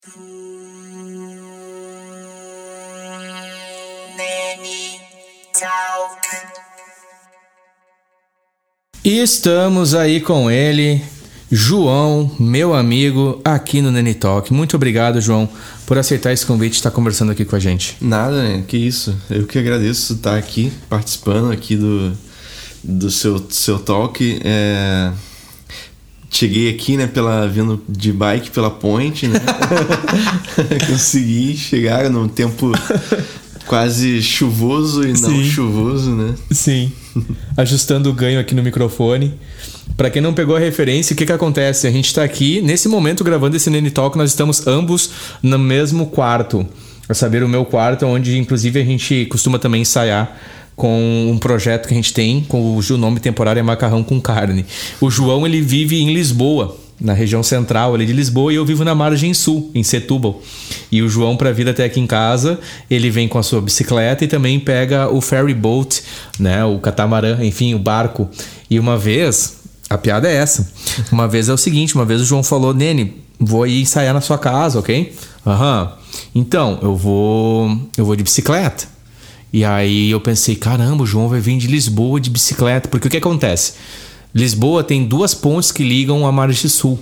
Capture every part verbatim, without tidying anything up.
E estamos aí com ele, João, meu amigo, aqui no Nene Talk. Muito obrigado, João, por aceitar esse convite e estar conversando aqui com a gente. Nada, né? Que isso. Eu que agradeço estar aqui, participando aqui do, do seu, seu talk. É... Cheguei aqui, né, pela, vindo de bike pela ponte, né? Consegui chegar num tempo quase chuvoso e não Sim. chuvoso, né? Sim. Ajustando o ganho aqui no microfone. Pra quem não pegou a referência, o que que acontece? A gente tá aqui, nesse momento, gravando esse Nene Talk, nós estamos ambos no mesmo quarto. A saber, o meu quarto, onde inclusive a gente costuma também ensaiar com um projeto que a gente tem, com o nome temporário é Macarrão com Carne. O João, ele vive em Lisboa, na região central ali de Lisboa, e eu vivo na margem sul, em Setúbal. E o João, para vir até aqui em casa, ele vem com a sua bicicleta e também pega o ferry boat, né, o catamarã, enfim, o barco. E uma vez, a piada é essa, uma vez é o seguinte, uma vez o João falou: Nene, vou ir ensaiar na sua casa, ok? Aham. Então, eu vou, eu vou de bicicleta. E aí eu pensei, caramba, o João vai vir de Lisboa de bicicleta. Porque o que acontece? Lisboa tem duas pontes que ligam a margem sul.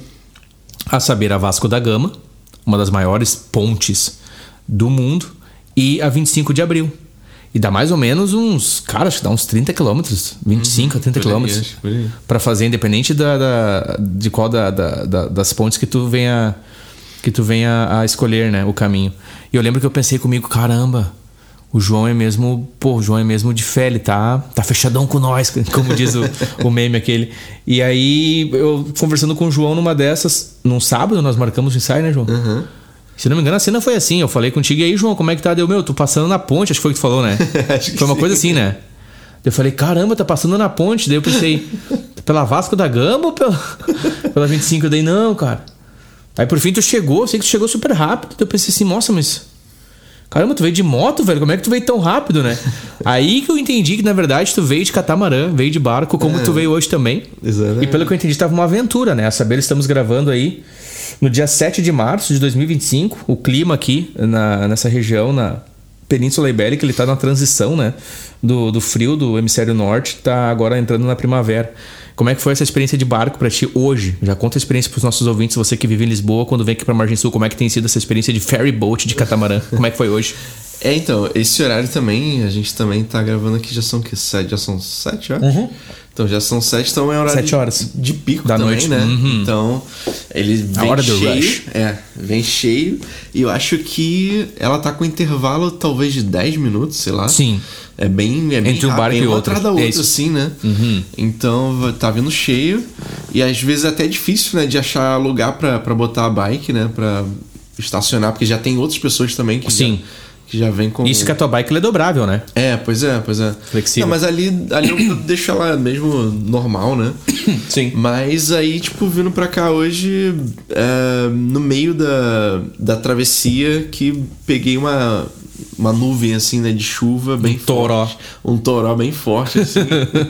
A saber, a Vasco da Gama, uma das maiores pontes do mundo, e a vinte e cinco de abril. E dá mais ou menos uns, cara, acho que dá uns trinta quilômetros, vinte e cinco uhum, a trinta quilômetros para fazer, independente da, da, de qual da, da, da, das pontes que tu venha, que tu venha a escolher, né, o caminho. E eu lembro que eu pensei comigo, caramba, o João é mesmo, pô, o João é mesmo de fé, ele tá, tá fechadão com nós, como diz o, o meme aquele. E aí, eu conversando com o João numa dessas, num sábado, nós marcamos o ensaio, né, João? Uhum. Se não me engano, a cena foi assim, eu falei contigo, e aí, João, como é que tá? Deu, meu, tô passando na ponte, acho que foi o que tu falou, né? Acho que foi uma sim. coisa assim, né? Eu falei, caramba, tá passando na ponte. Daí eu pensei, pela Vasco da Gama ou pela, pela vinte e cinco? Daí, não, cara. Aí por fim tu chegou, eu sei que tu chegou super rápido. Daí eu pensei assim, nossa, mas... caramba, tu veio de moto, velho? Como é que tu veio tão rápido, né? Aí que eu entendi que, na verdade, tu veio de catamarã, veio de barco, como é, tu veio hoje também. Exatamente. E pelo que eu entendi, tava uma aventura, né? A saber, estamos gravando aí no dia sete de março de dois mil e vinte e cinco. O clima aqui na, nessa região, na Península Ibérica, ele tá na transição, né? Do, do frio do hemisfério norte, tá agora entrando na primavera. Como é que foi essa experiência de barco pra ti hoje? Já conta a experiência pros nossos ouvintes, você que vive em Lisboa, quando vem aqui pra Margem Sul, como é que tem sido essa experiência de ferry boat, de catamarã? Como é que foi hoje? É, então, esse horário também, a gente também tá gravando aqui, já são que sete, já são sete horas? Uhum. Então já são sete, então é horário sete horas de, de pico da também, noite, né? Uhum. Então, ele vem a hora cheio, do rush. É, vem cheio, e eu acho que ela tá com intervalo talvez de dez minutos, sei lá. Sim. É bem, é bem entre um barco e outro. Uma atrás da outra, é assim, né? Uhum. Então tá vindo cheio. E às vezes é até difícil, né? De achar lugar pra, pra botar a bike, né? Pra estacionar, porque já tem outras pessoas também que, Sim. Já, que já vem com... Isso que a tua bike ela é dobrável, né? É, pois é, pois é. Flexível. Não, mas ali, ali eu deixo ela mesmo normal, né? Sim. Mas aí, tipo, vindo pra cá hoje, é, no meio da, da travessia, que peguei uma... uma nuvem assim, né, de chuva bem um toró. forte. Um toró bem forte, assim.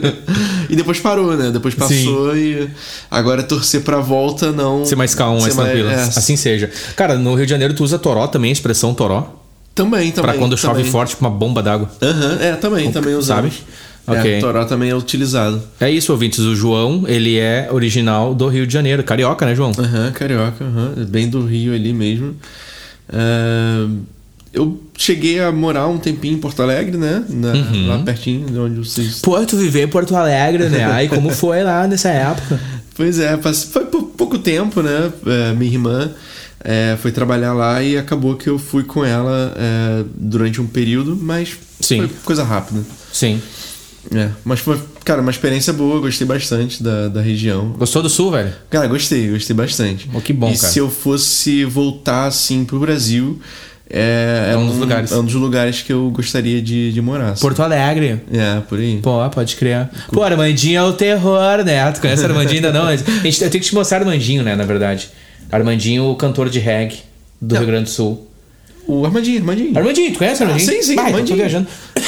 E depois parou, né? Depois passou. Sim. E agora torcer pra volta não... Ser mais calmo, mais tranquilo. É. Assim seja. Cara, no Rio de Janeiro tu usa toró também, a expressão toró? Também, também. Pra quando também. chove forte, tipo uma bomba d'água. Aham, uhum, é, também, o, também usamos. Sabe? Ok. É, toró também é utilizado. É isso, ouvintes. O João, ele é original do Rio de Janeiro. Carioca, né, João? Aham, uhum, carioca. Uhum. Bem do Rio ali mesmo. É... Eu cheguei a morar um tempinho em Porto Alegre, né? Na, uhum. Lá pertinho de onde vocês... Pô, tu viveu em Porto Alegre, né? Aí como foi lá nessa época? Pois é, foi por pouco tempo, né? É, minha irmã é, foi trabalhar lá e acabou que eu fui com ela é, durante um período, mas Sim. foi coisa rápida. Sim. É, mas foi, cara, uma experiência boa, gostei bastante da, da região. Gostou do Sul, velho? Cara, gostei, gostei bastante. Oh, que bom, e cara. E se eu fosse voltar, assim, pro Brasil... É, é um dos um, lugares. É um dos lugares que eu gostaria de, de morar. Assim. Porto Alegre. É, por aí. Pô, pode crer. Pô, Armandinho é o terror, né? Tu conhece Armandinho ainda não? A gente, eu tenho que te mostrar Armandinho, né? Na verdade. Armandinho, o cantor de reggae do é. Rio Grande do Sul. O Armandinho, Armandinho. Armandinho, tu conhece Armandinho? Ah, sim, sim, Vai, Armandinho. Tô viajando.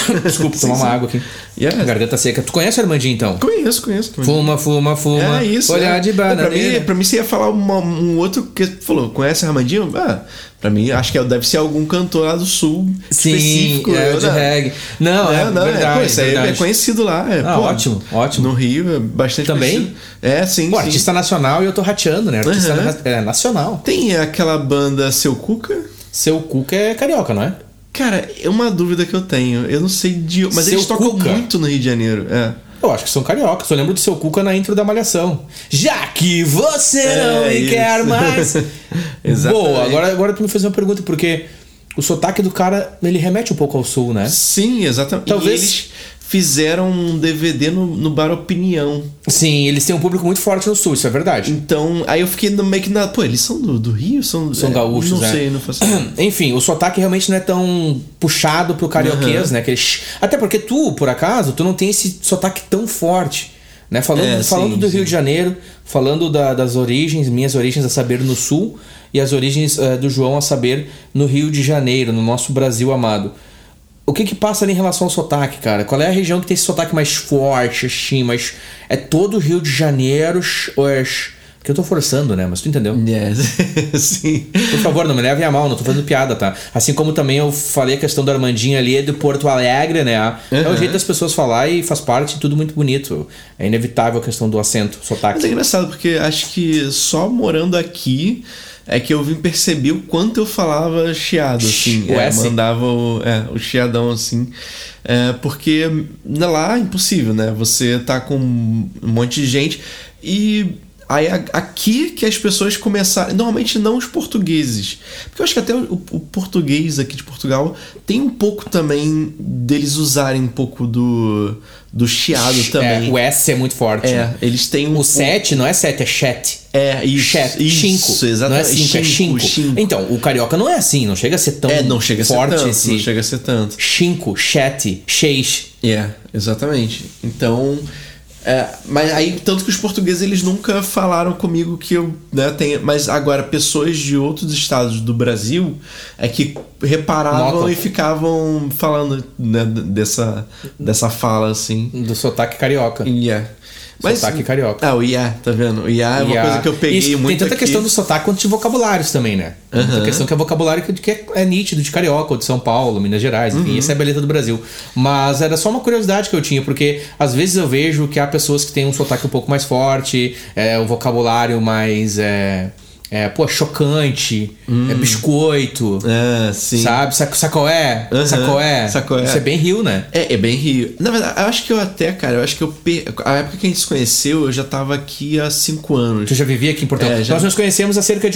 Desculpa, tomar uma água aqui. Yeah. Garganta seca. Tu conhece o Armandinho, então? Conheço, conheço. Fuma, fuma, fuma. É isso. Olhar é. de bananeira. Pra mim, pra mim, você ia falar uma, um outro que falou, conhece Armandinho? Ah, pra mim, acho que deve ser algum cantor lá do sul. Sim, específico. é o de reggae. Não, é, não, verdade. É, pô, isso aí verdade. é conhecido lá. É, ah, pô, ótimo, ótimo. No Rio é bastante Também? conhecido. É, sim, Pô, sim. artista nacional e eu tô rateando, né? Artista Uhum. na- é, nacional. Tem aquela banda Seu Cuca? Seu Cuca é carioca, não é? Cara, é uma dúvida que eu tenho. Eu não sei de... Mas Seu eles tocam Cuca. muito no Rio de Janeiro. É. Eu acho que são cariocas. Eu lembro do Seu Cuca na intro da Malhação. Já que você não É me isso. quer mais. Exatamente. Boa, agora, agora tu me fez uma pergunta, porque o sotaque do cara, ele remete um pouco ao sul, né? Sim, exatamente. Talvez- E eles fizeram um D V D no, no Bar Opinião. Sim, eles têm um público muito forte no sul, isso é verdade. Então, aí eu fiquei no meio que na... Pô, eles são do, do Rio? São, São é, gaúchos, Não né? sei, não faço... Enfim, o sotaque realmente não é tão puxado pro carioquês, Uhum. né? Aquele... Até porque tu, por acaso, tu não tem esse sotaque tão forte. Né? Falando, É, falando sim, do sim. Rio de Janeiro, falando da- das origens, minhas origens a saber no sul e as origens eh, do João a saber no Rio de Janeiro, no nosso Brasil amado. O que que passa ali em relação ao sotaque, cara? Qual é a região que tem esse sotaque mais forte, assim, mas é todo o Rio de Janeiro, ou é... Que eu tô forçando, né? Mas tu entendeu? Yes. Sim. Por favor, não me levem a mal, não tô fazendo piada, tá? Assim como também eu falei a questão do Armandinho ali, é do Porto Alegre, né? É o Uhum. jeito das pessoas falar e faz parte, tudo muito bonito. É inevitável a questão do acento, sotaque. Mas é engraçado, porque acho que só morando aqui é que eu vim perceber o quanto eu falava chiado, assim. O É, S. mandava o, é, o chiadão, assim. É, porque lá é impossível, né? Você tá com um monte de gente e... Aí a- aqui que as pessoas começaram... Normalmente não os portugueses. Porque eu acho que até o, o português aqui de Portugal tem um pouco também deles usarem um pouco do, do chiado também. É, o S é muito forte. É, né? eles têm um O pouco- sete não é sete, é chat. É, isso. Chat, isso, cinco. exatamente. Não é cinco, é cinco. cinco. Então, o carioca não é assim, não chega a ser tão É, não chega a ser forte tanto. esse... Não chega a ser tanto. Cinco, chat, seis. É, exatamente. Então... É, mas aí, tanto que os portugueses eles nunca falaram comigo que eu né, tenha. Mas agora, pessoas de outros estados do Brasil é que reparavam Notam. e ficavam falando né, dessa, dessa fala assim. Do sotaque carioca. Yeah. Sotaque carioca. Ah, o yeah, tá vendo? O yeah é uma E a- coisa que eu peguei Isso, muito. tem tanta aqui. questão do sotaque quanto de vocabulários também, né? Tem Aham. tanta questão que é vocabulário que, que é, é nítido de carioca, ou de São Paulo, Minas Gerais, enfim, essa é a beleza do Brasil. Mas era só uma curiosidade que eu tinha, porque às vezes eu vejo que há pessoas que têm um sotaque um pouco mais forte, é, o vocabulário mais. É, é, pô, chocante, é biscoito, É, sim. sabe? Sac, sacoé, Aham. sacoé. Sacoé. Isso é bem Rio, né? É, é bem Rio. Na verdade, eu acho que eu até, cara, eu acho que eu. Per... A época que a gente se conheceu, eu já tava aqui há cinco anos. Tu já vivia aqui em Portugal. É, já- Nós nos conhecemos há cerca de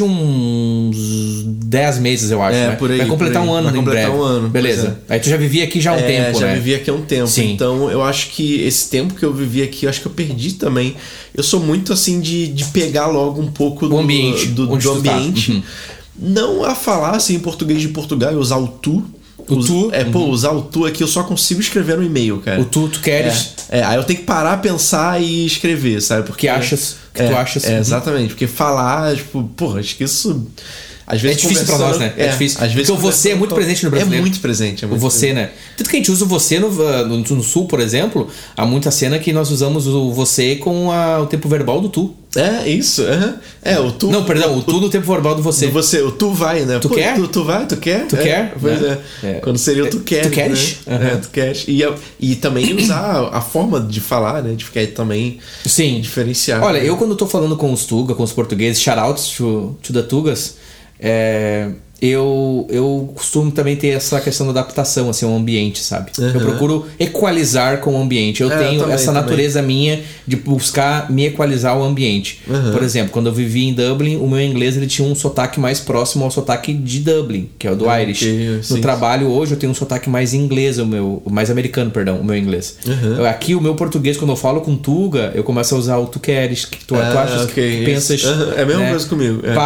uns dez meses, eu acho. É, né? por aí, Vai completar por aí. um ano Vai em completar breve. um ano, Beleza. Aí tu já vivia aqui já há um é, tempo, já né? vivi aqui há um tempo. Sim. Então eu acho que esse tempo que eu vivi aqui, eu acho que eu perdi também. Eu sou muito assim de, de pegar logo um pouco do ambiente, do, do onde tu tá. ambiente. Uhum. Não a falar assim em português de Portugal e usar o tu. O Us- tu? É, pô, usar o tu aqui eu só consigo escrever no e-mail, cara. O tu, tu queres, É, é, aí eu tenho que parar, pensar e escrever, sabe? o Porque que achas, o que é, tu achas. É, exatamente. Porque falar, tipo, porra, acho que isso. Às É vezes difícil pra nós, né? É, é difícil. Às vezes Porque o você é muito presente no brasileiro. É muito presente. É O muito você, né? Tanto que a gente usa o você no, no, no sul, por exemplo, há muita cena que nós usamos o você com a- o tempo verbal do tu. É, isso. aham. É, o tu. Não, perdão, o tu no tempo verbal do você. Do você, o tu vai, né? Tu Pô, quer? Tu, tu vai, tu quer? Tu É, quer? Pois Né? é. É. Quando seria o tu quer. Tu queres? Né? Aham. É, tu queres. E, eu- e também usar a forma de falar, né? De ficar aí também Sim. diferenciado. Olha, eu quando tô falando com os Tuga, com os portugueses, shoutouts to, to the Tugas, é, eu, eu costumo também ter essa questão da adaptação assim, ao ambiente, sabe? Uhum. Eu procuro equalizar com o ambiente. Eu É, tenho eu também, essa também. natureza minha de buscar me equalizar ao ambiente. Uhum. Por exemplo, quando eu vivi em Dublin, o meu inglês ele tinha um sotaque mais próximo ao sotaque de Dublin, que é o do Ah, Irish. ok, No sim. trabalho hoje eu tenho um sotaque mais inglês, o meu, mais americano, perdão, o meu inglês. Uhum. Aqui o meu português, quando eu falo com Tuga, eu começo a usar o tu queres, que tu, tu Ah, achas, ok, que isso. pensas. Aham, é a mesma né? coisa comigo. É. Pá,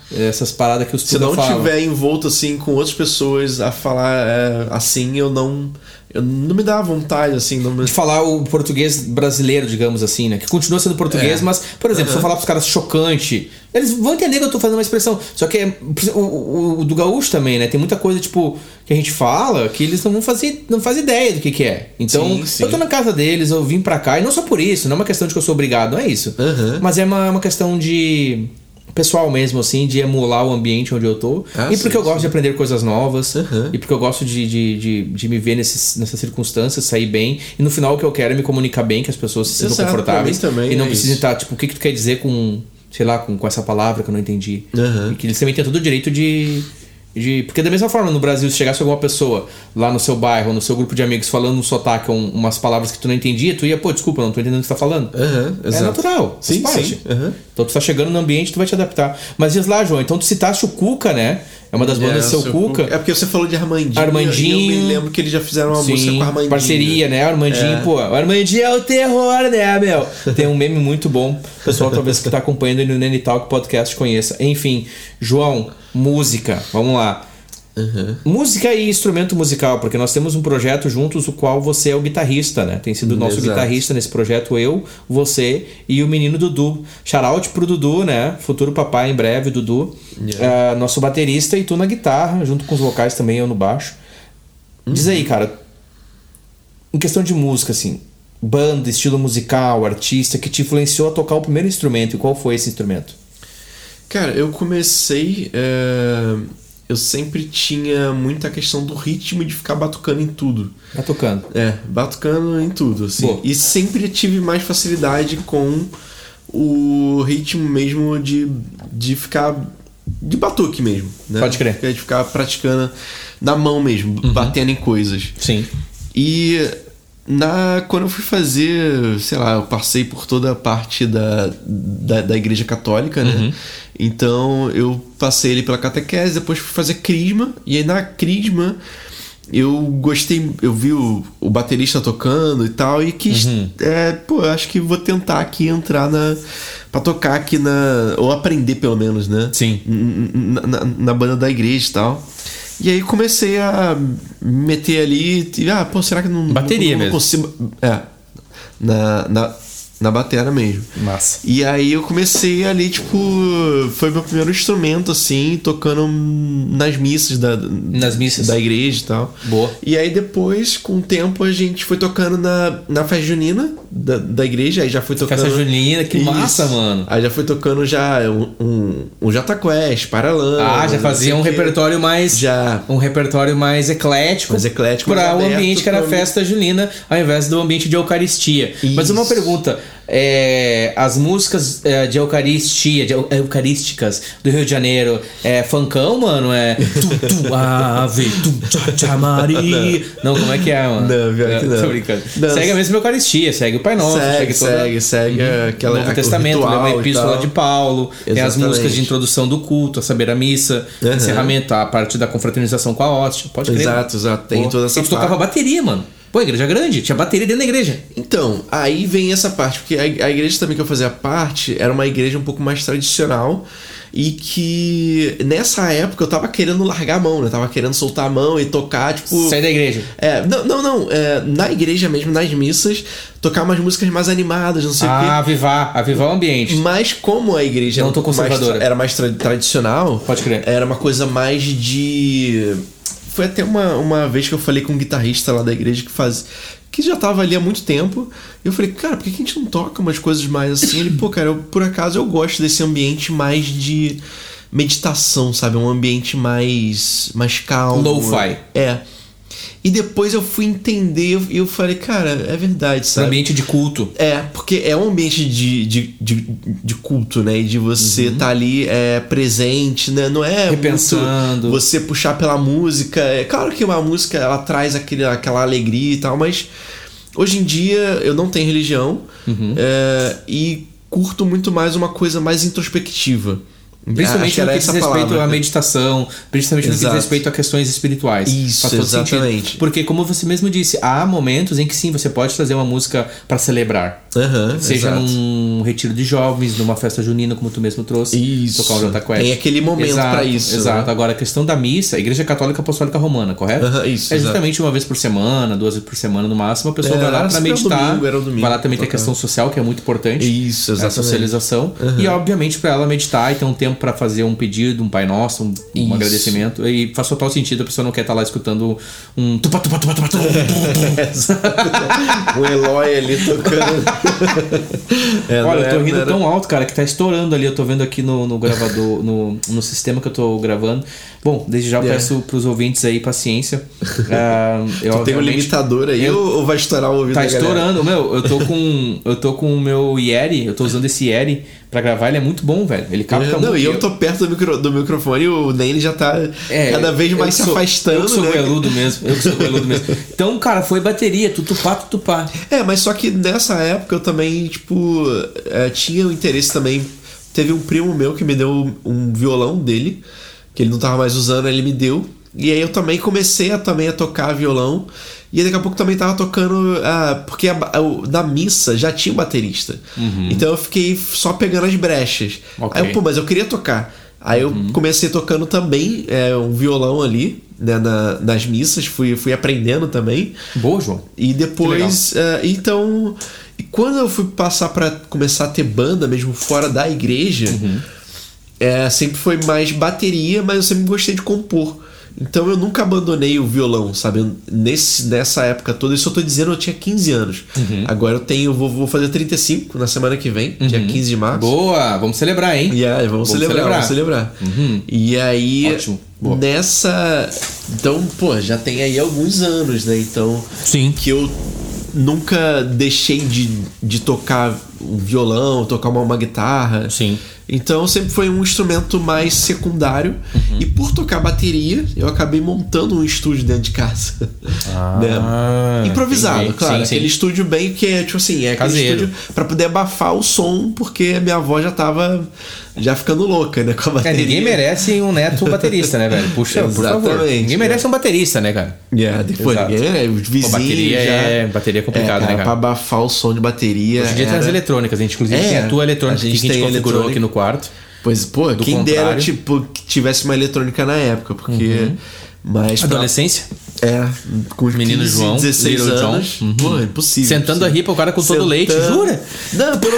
Essas paradas que os Se não tiver envolto assim com outras pessoas a falar é, assim, eu não eu não me dá vontade assim, não me... de falar o português brasileiro, digamos assim, né? Que continua sendo português, é. mas, por exemplo, uhum. se eu falar pros caras chocante, eles vão entender que eu tô fazendo uma expressão. Só que é, o, o, o do gaúcho também, né? Tem muita coisa, tipo, que a gente fala que eles não vão fazer, não fazem ideia do que que é. Então, sim, sim. eu tô na casa deles, eu vim pra cá, e não só por isso, não é uma questão de que eu sou obrigado, não é isso. Uhum. Mas é uma, uma questão de... pessoal mesmo, assim, de emular o ambiente onde eu tô. Ah, e porque sim, eu gosto sim. de aprender coisas novas. Uhum. E porque eu gosto de, de, de, de me ver nesses, nessas circunstâncias, sair bem. E no final o que eu quero é me comunicar bem, que as pessoas se sintam Exato, confortáveis. Também e não é precisem estar, tipo, o que, que tu quer dizer com, sei lá, com, com essa palavra que eu não entendi. Uhum. E que eles também têm todo o direito de... De, porque da mesma forma, no Brasil, se chegasse alguma pessoa lá no seu bairro, no seu grupo de amigos, falando um sotaque, um, umas palavras que tu não entendia, tu ia, pô, desculpa, não tô entendendo o que tu tá falando. Uhum, é natural, sim, faz parte. Sim, uhum. Então tu tá chegando no ambiente, tu vai te adaptar. Mas diz lá, João, então tu citaste o Cuca, né? É uma das bandas é, do seu, seu Cuca. Cuca. É porque você falou de Armandinho. Armandinho. E eu me lembro que eles já fizeram uma sim, música com Armandinho. Parceria, né? Armandinho, é. pô. O Armandinho é o terror, né, meu? Tem um meme muito bom. O pessoal, talvez, que tá acompanhando aí no Nene Talk Podcast conheça. Enfim, João, música. Vamos lá. Uhum. Música e instrumento musical, porque nós temos um projeto juntos, o qual você é o guitarrista, né? Tem sido o nosso Exato. guitarrista nesse projeto, eu, você e o menino Dudu. Shoutout pro Dudu, né? Futuro papai em breve, Dudu. Yeah. Uh, nosso baterista e tu na guitarra, junto com os vocais também, eu no baixo. Uhum. Diz aí, cara, em questão de música, assim, banda, estilo musical, artista, que te influenciou a tocar o primeiro instrumento, e qual foi esse instrumento? Cara, eu comecei... É... Eu sempre tinha muita questão do ritmo de ficar batucando em tudo. Batucando. É, batucando em tudo, assim. Boa. E sempre tive mais facilidade com o ritmo mesmo de, de ficar... De batuque mesmo, né? Pode crer. De ficar praticando na mão mesmo, uhum. batendo em coisas. Sim. E... Na, quando eu fui fazer, sei lá, eu passei por toda a parte da, da, da igreja católica, né? Uhum. Então eu passei ali pela catequese, depois fui fazer crisma, e aí na crisma eu gostei, eu vi o, o baterista tocando e tal, e quis, uhum. é, pô, eu acho que vou tentar aqui entrar na... pra tocar aqui na... ou aprender pelo menos, né? Sim. Na, na, na banda da igreja e tal. E aí comecei a meter ali e, ah, pô, será que não... Bateria não, não mesmo. Consigo, é, na, na, na bateria mesmo. Massa. E aí eu comecei ali, tipo, foi meu primeiro instrumento, assim, tocando nas missas da, nas missas da igreja e tal. Boa. E aí depois, com o tempo, a gente foi tocando na, na festa junina da, da igreja, aí já foi tocando... Festa junina, que isso. Massa, mano. Aí já foi tocando já um, um, um Jota Quest, Paralama. Ah, já fazia um repertório mais... Já. Um repertório mais eclético. Mais eclético, para o ambiente que era a festa junina, ao invés do ambiente de Eucaristia. Isso. Mas uma pergunta... É, as músicas é, de Eucaristia, de eucarísticas do Rio de Janeiro, é funkão, mano? É tu, tu, ave, tu, tcha, tcha, Maria. Não, como é que é, mano? Não, pior que não. Tô brincando. Não. Segue a mesma Eucaristia, segue o Pai Nosso, segue, segue toda... segue, segue uhum. aquela, Novo Testamento, a Epístola de Paulo, Exatamente. Tem as músicas de introdução do culto, a saber a missa, uhum. encerramento, a parte da confraternização com a hóstia. Pode crer. Exato, exato. Tem Pô, toda essa parte. Tu tocava bateria, mano. Pô, igreja grande, tinha bateria dentro da igreja. Então, aí vem essa parte, porque a, a igreja também que eu fazia parte era uma igreja um pouco mais tradicional e que nessa época eu tava querendo largar a mão, né? Eu tava querendo soltar a mão e tocar, tipo... Sair da igreja. É, não, não, não é, na igreja mesmo, nas missas, tocar umas músicas mais animadas, não sei ah, o quê. Ah, avivar, avivar o ambiente. Mas como a igreja não tô conservadora. Mais, era mais tra- tradicional... Pode crer. Era uma coisa mais de... Foi até uma, uma vez que eu falei com um guitarrista lá da igreja que faz, que já tava ali há muito tempo. E eu falei, cara, por que a gente não toca umas coisas mais assim? Ele, pô, cara, eu, por acaso eu gosto desse ambiente mais de meditação, sabe? Um ambiente mais, mais calmo. Lo-fi. É. E depois eu fui entender e eu falei, cara, é verdade, sabe? Um ambiente de culto. É, porque é um ambiente de, de, de, de culto, né? E de você estar uhum. tá ali é, presente, né? Não é repensando. Você puxar pela música. É claro que uma música, ela traz aquele, aquela alegria e tal, mas hoje em dia eu não tenho religião uhum. é, e curto muito mais uma coisa mais introspectiva. Principalmente no que diz respeito palavra. à meditação, principalmente Exato. no que diz respeito a questões espirituais. Isso, faz todo exatamente. Sentido. Porque, como você mesmo disse, há momentos em que sim, você pode trazer uma música para celebrar. Uhum, seja exato. num retiro de jovens, numa festa junina, como tu mesmo trouxe. Isso. Tocar um Jota Quest. Tem aquele momento exato, pra isso. Exato. Né? Agora, a questão da missa, a Igreja Católica Apostólica Romana, correto? Uhum, isso, é exato. justamente uma vez por semana, duas vezes por semana no máximo, a pessoa É, vai lá era pra sempre meditar. ao domingo, era ao domingo, vai lá também ter a tocar. questão social, que é muito importante. Isso, A exatamente. socialização. Uhum. E, obviamente, pra ela meditar e ter um tempo pra fazer um pedido, um Pai Nosso, um, um Isso. agradecimento. E faz total sentido, a pessoa não quer estar lá escutando um tupa, tupa, tupa, tupa, tupa. O Eloy ali tocando. É, Olha, eu tô era, rindo era... tão alto, cara, que tá estourando ali. Eu tô vendo aqui no, no gravador, no, no sistema que eu tô gravando. Bom, desde já eu Yeah. peço pros ouvintes aí paciência. Uh, eu, Tu tem um limitador aí eu, ou vai estourar o ouvido Tá da galera? estourando, meu. Eu tô com eu tô com o meu Yeti, eu tô usando esse Yeti pra gravar, ele é muito bom, velho. Ele capta É, muito. não, e eu tô perto do, micro, do microfone e o Nene já tá É, cada vez eu mais que se sou- afastando, Eu que sou né? goeludo mesmo. Eu que sou goeludo mesmo. Então, cara, foi bateria, tutupá, tutupá. É, mas só que nessa época eu também, tipo, é, tinha o interesse também. Teve um primo meu que me deu um violão dele, que ele não tava mais usando, ele me deu. E aí eu também comecei a, também a tocar violão. E daqui a pouco também tava tocando. Ah, porque a, a, na missa já tinha um baterista. Uhum. Então eu fiquei só pegando as brechas. Ok. Aí eu, pô, mas eu queria tocar. Aí eu Uhum. comecei tocando também é, um violão ali, né, na, nas missas. Fui, fui aprendendo também. Boa, João. E depois, é, então, e quando eu fui passar pra começar a ter banda mesmo fora da igreja, Uhum. é, sempre foi mais bateria, mas eu sempre gostei de compor. Então eu nunca abandonei o violão, sabe? Eu, nesse, nessa época toda, isso eu tô dizendo, eu tinha quinze anos. Uhum. Agora eu tenho, vou, vou fazer trinta e cinco na semana que vem, dia quinze de março. Boa, vamos celebrar, hein? E aí, vamos, Vamos celebrar, celebrar. vamos celebrar. Uhum. E aí, Ótimo. Boa. nessa. Então, pô, já tem aí alguns anos, né? Então, Sim. que eu nunca deixei de, de tocar um violão, tocar uma, uma guitarra. Sim. Então sempre foi um instrumento mais secundário. Uhum. E por tocar bateria, eu acabei montando um estúdio dentro de casa. Ah, Né? Improvisado, entendi. claro. Sim, sim. Aquele estúdio bem que é, tipo assim, é aquele Caseiro. estúdio pra poder abafar o som, porque a minha avó já tava já ficando louca, né, com a É, bateria. ninguém merece um neto baterista, né, velho? Puxa, por favor. Exatamente, Ninguém merece um baterista, né, cara? Yeah, depois Exato. ninguém, né? Os vizinhos Pô, bateria já... é- bateria é complicado, né, cara? Pra abafar o som de bateria. Hoje em dia tem as era- eletrônicas, a gente inclusive É, tem a tua eletrônica a gente que a gente tem configurou eletrônica. aqui no quarto. Pois, pô, Do quem dera, contrário. tipo, que tivesse uma eletrônica na época, porque... Mas pra- Adolescência, É, com os Menino quinze, João, dezesseis Little John. anos. Uhum. Pô, é impossível. sentando a ripa, o cara com todo Sentando- leite, jura? Não, pelo...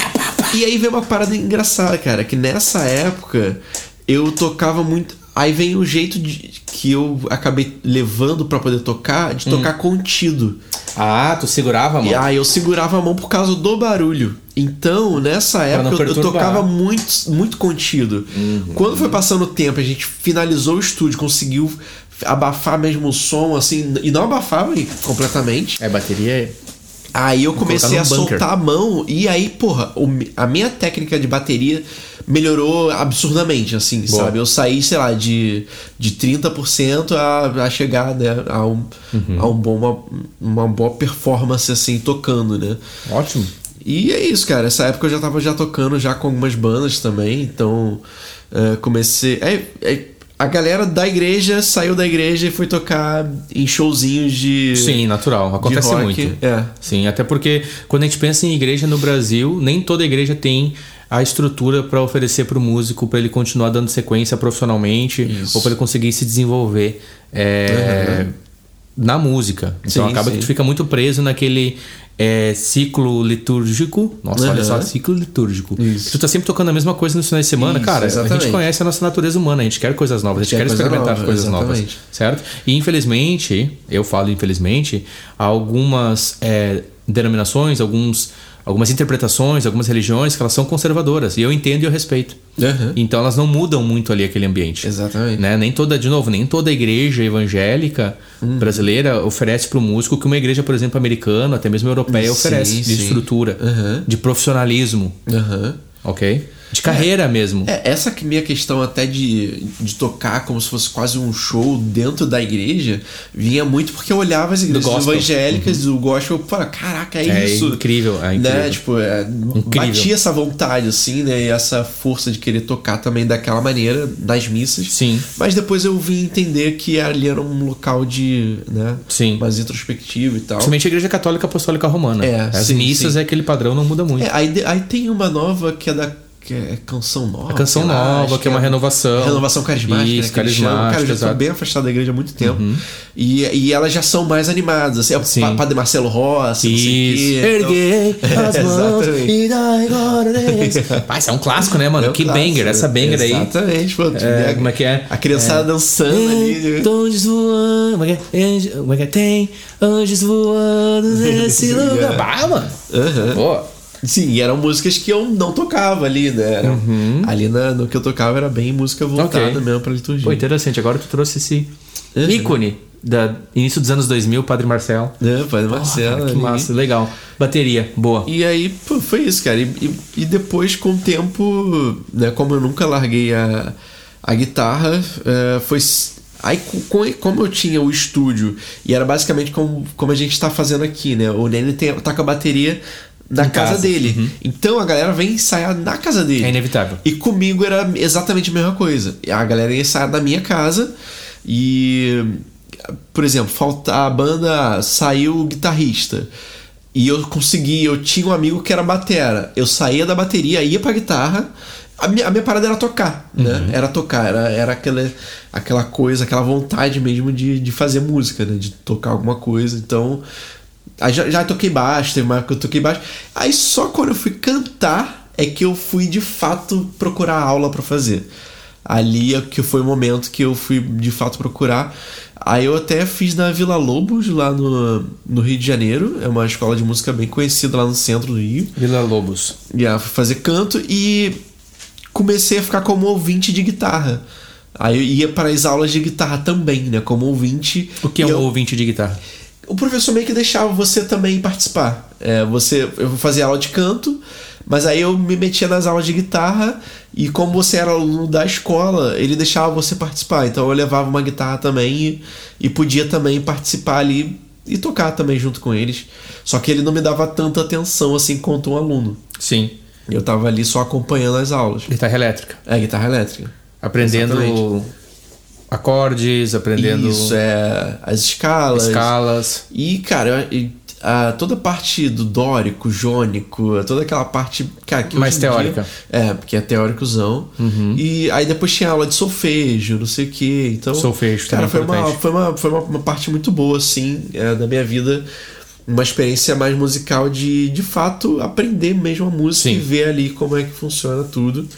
E aí vem uma parada engraçada, cara, que nessa época eu tocava muito... Aí vem o jeito de... que eu acabei levando pra poder tocar, de tocar contido. Ah, tu segurava a mão. E aí eu segurava a mão por causa do barulho. Então, nessa não época, eu, eu perturbar. tocava muito, muito contido. Quando foi passando o tempo, a gente finalizou o estúdio, conseguiu abafar mesmo o som, assim, e não abafava completamente. É, bateria é... Aí eu Vou comecei colocar a num bunker. soltar a mão, e aí, porra, o- a minha técnica de bateria melhorou absurdamente, assim, Boa. sabe? Eu saí, sei lá, de, de trinta por cento a, a chegar, né, a, um, Uhum. a um bom, uma, uma boa performance, assim, tocando, né? Ótimo. E é isso, cara. Essa época eu já tava já tocando já com algumas bandas também, então é, comecei... É, é, a galera da igreja saiu da igreja e foi tocar em showzinhos de... Sim, natural. Acontece rock, muito. é. Sim, até porque quando a gente pensa em igreja no Brasil, nem toda igreja tem a estrutura para oferecer para o músico, para ele continuar dando sequência profissionalmente, Isso. ou para ele conseguir se desenvolver é, na música. Então Sim, acaba sim. que tu fica muito preso naquele é, ciclo litúrgico. Nossa, olha Uhum. só, ciclo litúrgico. Isso. Tu tá sempre tocando a mesma coisa nos finais de semana, Isso, cara. A exatamente. gente conhece a nossa natureza humana, a gente quer coisas novas, a gente Quer quer coisa experimentar nova, coisas novas. exatamente. Certo? E infelizmente, eu falo infelizmente, algumas é, denominações, alguns, algumas interpretações, algumas religiões que elas são conservadoras. E eu entendo e eu respeito. Uhum. Então elas não mudam muito ali aquele ambiente. Exatamente. Né? Nem toda, de novo, nem toda igreja evangélica Uhum. brasileira oferece para o músico que uma igreja, por exemplo, americana, até mesmo europeia, Sim, oferece de sim. estrutura, Uhum. de profissionalismo. Aham. Ok? De carreira é, mesmo. É, essa que minha questão até de, de tocar como se fosse quase um show dentro da igreja vinha muito porque eu olhava as igrejas evangélicas do gospel e falava, caraca, é, é isso. Incrível, é incrível. Né? Tipo, é, batia essa vontade, assim, né? E essa força de querer tocar também daquela maneira nas missas. Sim. Mas depois eu vim entender que ali era um local de, né? Sim. Mais introspectivo e tal. Principalmente a Igreja Católica Apostólica Romana. É, As sim, missas sim. é aquele padrão, não muda muito. É, aí, aí tem uma nova que é da que é Canção Nova. A Canção Nova, lá, que é uma renovação. Renovação carismática. Isso, né, carismática. Cara, eu já estou bem afastado da igreja há muito tempo. Uhum. E, e elas já são mais animadas. Assim, Sim. o Padre Marcelo Rossi, não sei o quê. Erguei então... as mãos e dai glória a Deus. Ah, isso é um clássico, né, mano? É um que clássico, banger, essa banger aí. Exatamente. Pô, é, como é que é? A criançada é. dançando ali. Anjos voando. Como é que é? Como é que tem anjos voando nesse lugar? Bah, mano. Aham. Pô. Sim, e eram músicas que eu não tocava ali, né? Era, uhum. Ali na, no que eu tocava era bem música voltada okay. mesmo pra liturgia. Pô, interessante. Agora tu trouxe esse uhum. ícone da início dos anos dois mil, Padre Marcelo. É, Padre Marcelo. Oh, cara, que massa, legal. Bateria, boa. E aí, pô, foi isso, cara. E, e, e depois, com o tempo, né? Como eu nunca larguei a, a guitarra, é, foi... Aí, com, como eu tinha o estúdio, e era basicamente como, como a gente tá fazendo aqui, né? O Nene tem, tá com a bateria... na casa, casa dele. Uhum. Então a galera vem ensaiar na casa dele. É inevitável. E comigo era exatamente a mesma coisa. A galera ia ensaiar na minha casa e, por exemplo, falta a banda, saiu o guitarrista. E eu consegui, eu tinha um amigo que era batera. Eu saía da bateria, ia pra guitarra. A minha, a minha parada era tocar, né? Uhum. Era tocar, era, era aquela, aquela coisa, aquela vontade mesmo de, de fazer música, né? De tocar alguma coisa. Então... Aí já, já toquei baixo, teve uma época que eu toquei baixo. Aí só quando eu fui cantar é que eu fui de fato procurar aula pra fazer. Ali é que foi o momento que eu fui de fato procurar. Aí eu até fiz na Vila Lobos, lá no, no Rio de Janeiro. É uma escola de música bem conhecida lá no centro do Rio. Vila Lobos. E yeah, fui fazer canto e comecei a ficar como ouvinte de guitarra. Aí eu ia para as aulas de guitarra também, né? Como ouvinte. O que é um eu... ouvinte de guitarra? O professor meio que deixava você também participar. É, você, eu fazia aula de canto, mas aí eu me metia nas aulas de guitarra e como você era aluno da escola, ele deixava você participar. Então eu levava uma guitarra também e, e podia também participar ali e tocar também junto com eles. Só que ele não me dava tanta atenção assim quanto um aluno. Sim. Eu tava ali só acompanhando as aulas. Guitarra elétrica. É, guitarra elétrica. Aprendendo... Exatamente. Acordes, aprendendo... Isso, é... As escalas. Escalas. E, cara, a, toda a parte do dórico, jônico, toda aquela parte... Cara, que mais teórica. Dia, é, porque é teóricozão. Uhum. E aí depois tinha aula de solfejo, não sei o quê. Então, solfejo, cara, foi uma, foi, uma, foi uma, uma parte muito boa, assim, é, da minha vida. Uma experiência mais musical de, de fato, aprender mesmo a música. Sim. E ver ali como é que funciona tudo.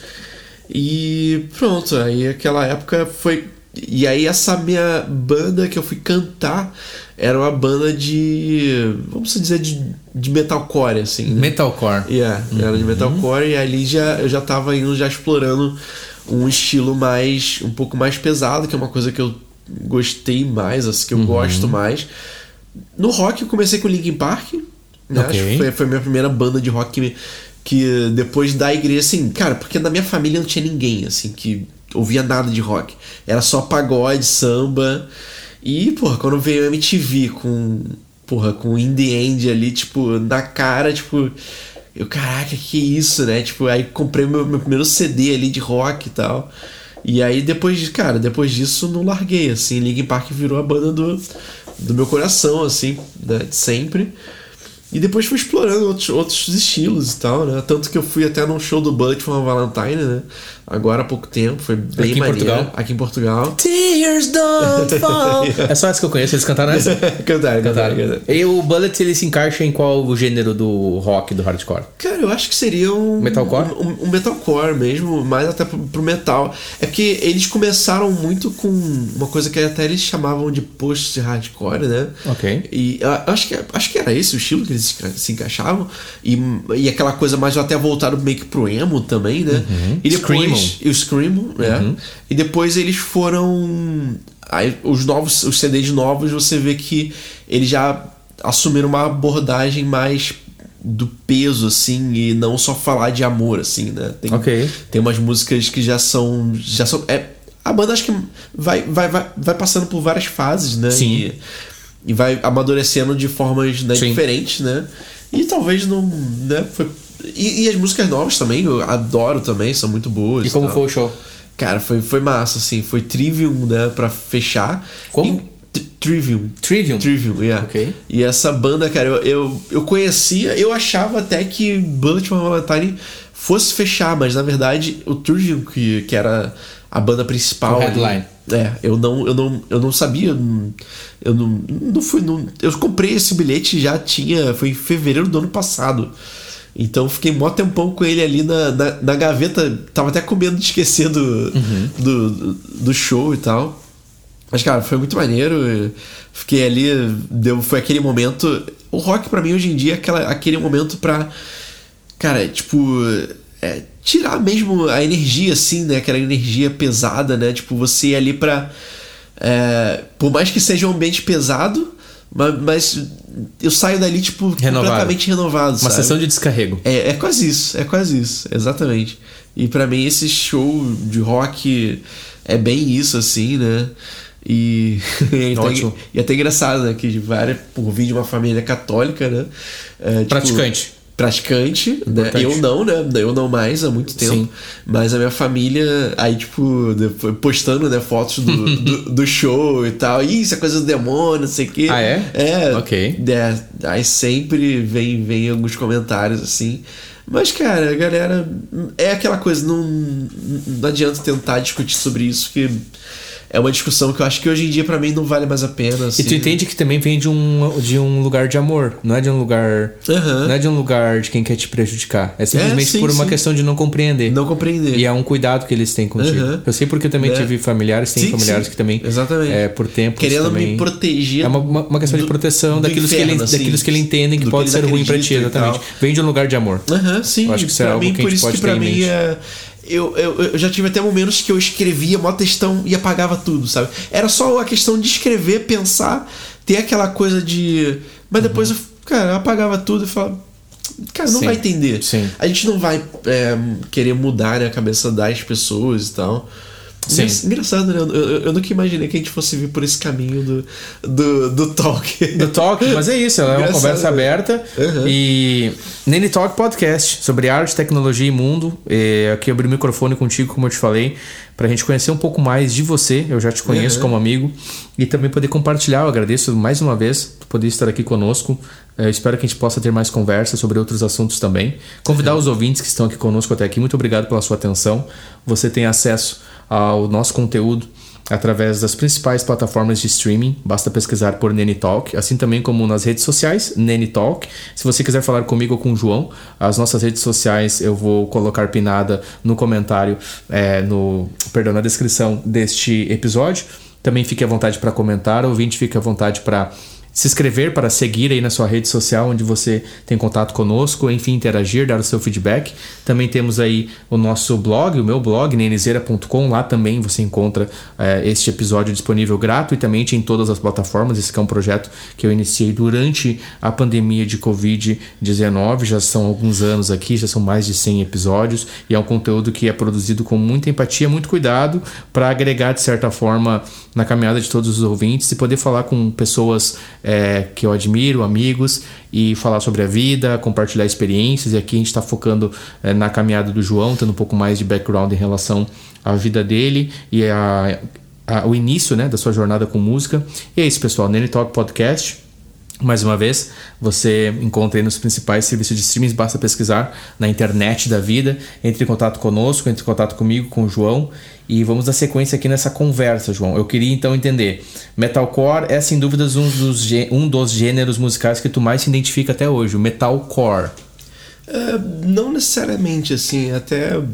E pronto, aí aquela época foi... E aí essa minha banda que eu fui cantar era uma banda de... Vamos dizer de, de metalcore, assim, né? Metalcore. Yeah, uhum. Era de metalcore. E ali já, eu já tava indo, já explorando um estilo mais... Um pouco mais pesado, que é uma coisa que eu gostei mais, assim, que eu uhum. gosto mais. No rock eu comecei com Linkin Park, né? Okay. Acho que foi, foi a minha primeira banda de rock que, que depois da igreja, assim... Cara, porque na minha família não tinha ninguém, assim, que... ouvia nada de rock. Era só pagode, samba. E, porra, quando veio a M T V com... Porra, com In The End ali, tipo, na cara, tipo... Eu, caraca, que isso, né? Tipo, aí comprei meu, meu primeiro C D ali de rock e tal. E aí depois, cara, depois disso não larguei, assim. Linkin Park virou a banda do, do meu coração, assim, né? De sempre. E depois fui explorando outros, outros estilos e tal, né? Tanto que eu fui até num show do Bullet for uma Valentine, né? Agora há pouco tempo, foi bem aqui maneiro. Em Portugal. Aqui em Portugal. Tears don't fall. É só essa que eu conheço, eles cantaram essa? cantaram, cantaram, cantaram. E o Bullet, ele se encaixa em qual gênero do rock, do hardcore? Cara, eu acho que seria um... Metalcore? Um, um metalcore mesmo, mais até pro, pro metal. É porque eles começaram muito com uma coisa que até eles chamavam de post-hardcore, né? Ok. E eu acho que, acho que era esse o estilo que eles se encaixavam. E, e aquela coisa mais até voltado meio que pro emo também, né? Uhum. E depois... Screamo. E o Screamo, né? Uhum. E depois eles foram... Aí, os novos, os C Ds novos, você vê que eles já assumiram uma abordagem mais do peso, assim, e não só falar de amor, assim, né? Tem, Ok. tem umas músicas que já são... Já são é, a banda acho que vai, vai, vai, vai passando por várias fases, né? Sim. E, e vai amadurecendo de formas, né, diferentes, né? E talvez não... Né, foi, e, e as músicas novas também, eu adoro também, são muito boas. E como tal. foi o show? Cara, foi, foi massa, assim. Foi Trivium, né, pra fechar. Como? E, Trivium. Trivium? Trivium, yeah. Ok. E essa banda, cara, eu, eu, eu conhecia, eu achava até que Bullet for Valentine fosse fechar, mas na verdade o Trivium, que, que era a banda principal. O headline. É, eu não, eu não, eu não sabia, eu não, não fui, não, eu comprei esse bilhete já tinha, foi em fevereiro do ano passado. Então fiquei mó tempão com ele ali na, na, na gaveta, tava até com medo de esquecer do, uhum. do, do, do show e tal. Mas, cara, foi muito maneiro. Fiquei ali, deu, foi aquele momento. O rock pra mim hoje em dia é aquela, aquele momento pra, cara, tipo, é, tirar mesmo a energia, assim, né? Aquela energia pesada, né? Tipo, você ir ali pra. É, por mais que seja um ambiente pesado, mas, mas eu saio dali, tipo, renovado. completamente renovado. Uma sabe? sessão de descarrego. É, é quase isso, é quase isso, exatamente. E pra mim esse show de rock é bem isso, assim, né? E, e, até, e até engraçado, né? Que várias, por vir de uma família católica, né? É, tipo, praticante. Praticante, né? Eu não, né? Eu não mais há muito tempo. Sim. Mas a minha família, aí, tipo, postando, né, fotos do, do, do show e tal. Ih, isso é coisa do demônio, não sei o quê. Ah, é? É. Ok. É, aí sempre vem, vem alguns comentários assim. Mas, cara, a galera. É aquela coisa, não, não adianta tentar discutir sobre isso, que é uma discussão que eu acho que hoje em dia pra mim não vale mais a pena. Assim. E tu entende que também vem de um, de um lugar de amor, não é de um lugar. Uhum. Não é de um lugar de quem quer te prejudicar. É simplesmente é, sim, por uma sim. questão de não compreender. Não compreender. E é um cuidado que eles têm contigo. Uhum. Eu sei porque eu também é. tive familiares, tem sim, familiares sim. que também. Exatamente. É, por tempo. Querendo também, me proteger. É uma, uma questão do, de proteção daquilo inferno, que, ele, assim, daqueles que ele entendem que pode que ser ruim pra ti, exatamente. Vem de um lugar de amor. Uhum, sim. Eu acho que isso é algo mim, que a gente pode que ter em mim mente. É... Eu, eu, eu já tive até momentos que eu escrevia mó textão e apagava tudo, sabe? Era só a questão de escrever, pensar, ter aquela coisa de... Mas depois, uhum. eu, cara, eu apagava tudo e falava... Cara, não Sim. vai entender. Sim. A gente não vai é, querer mudar, né, a cabeça das pessoas e tal. Sim. Engraçado, né? Eu, eu, eu nunca imaginei que a gente fosse vir por esse caminho do, do, do talk. Do talk, mas é isso, é uma conversa aberta. Uhum. E Nene Talk Podcast sobre arte, tecnologia e mundo. E aqui eu abri o microfone contigo, como eu te falei, pra gente conhecer um pouco mais de você. Eu já te conheço uhum. como amigo. E também poder compartilhar. Eu agradeço mais uma vez por poder estar aqui conosco. Eu espero que a gente possa ter mais conversas sobre outros assuntos também. Convidar uhum. os ouvintes que estão aqui conosco até aqui. Muito obrigado pela sua atenção. Você tem acesso ao nosso conteúdo através das principais plataformas de streaming. Basta pesquisar por Nene Talk, assim também como nas redes sociais, Nene Talk. Se você quiser falar comigo ou com o João, as nossas redes sociais eu vou colocar pinada no comentário, é, no, perdão, na descrição deste episódio. Também fique à vontade para comentar, o ouvinte fique à vontade para se inscrever, para seguir aí na sua rede social onde você tem contato conosco, enfim, interagir, dar o seu feedback. Também temos aí o nosso blog, o meu blog, nenezeira ponto com. Lá também você encontra é, este episódio disponível gratuitamente em todas as plataformas. Esse aqui é um projeto que eu iniciei durante a pandemia de covid dezenove. Já são alguns anos aqui, já são mais de cem episódios. E é um conteúdo que é produzido com muita empatia, muito cuidado, para agregar, de certa forma, na caminhada de todos os ouvintes e poder falar com pessoas É, que eu admiro, amigos, e falar sobre a vida, compartilhar experiências. E aqui a gente está focando é, na caminhada do João, tendo um pouco mais de background em relação à vida dele e a, a, o início, né, da sua jornada com música. E é isso, pessoal. Nene Talk Podcast. Mais uma vez, você encontra aí nos principais serviços de streaming, basta pesquisar na internet da vida. Entre em contato conosco, entre em contato comigo, com o João, e vamos dar sequência aqui nessa conversa, João. Eu queria então entender, metalcore é sem dúvidas um dos, um dos gêneros musicais que tu mais se identifica até hoje, o metalcore. Uh, não necessariamente, assim, até... Uh,